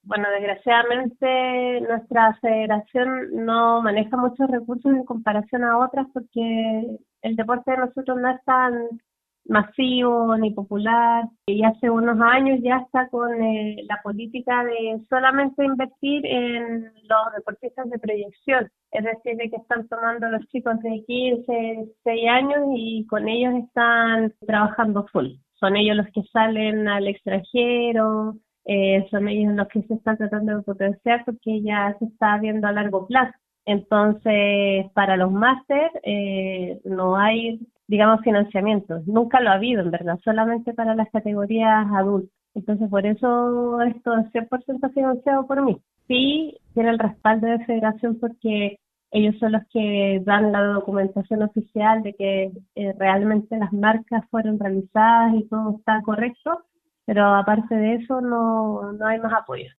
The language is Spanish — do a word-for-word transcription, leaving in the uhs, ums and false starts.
Bueno, desgraciadamente nuestra federación no maneja muchos recursos en comparación a otras porque el deporte de nosotros no es tan masivo ni popular y hace unos años ya está con eh, la política de solamente invertir en los deportistas de proyección, es decir, de que están tomando los chicos de quince, dieciséis años y con ellos están trabajando full. Son ellos los que salen al extranjero, eh, son ellos los que se están tratando de potenciar porque ya se está viendo a largo plazo. Entonces, para los máster eh, no hay, digamos, financiamiento. Nunca lo ha habido, en verdad, solamente para las categorías adultas. Entonces, por eso esto es cien por ciento financiado por mí. Sí, tiene el respaldo de federación porque ellos son los que dan la documentación oficial de que eh, realmente las marcas fueron realizadas y todo está correcto, pero aparte de eso no, no hay más apoyo.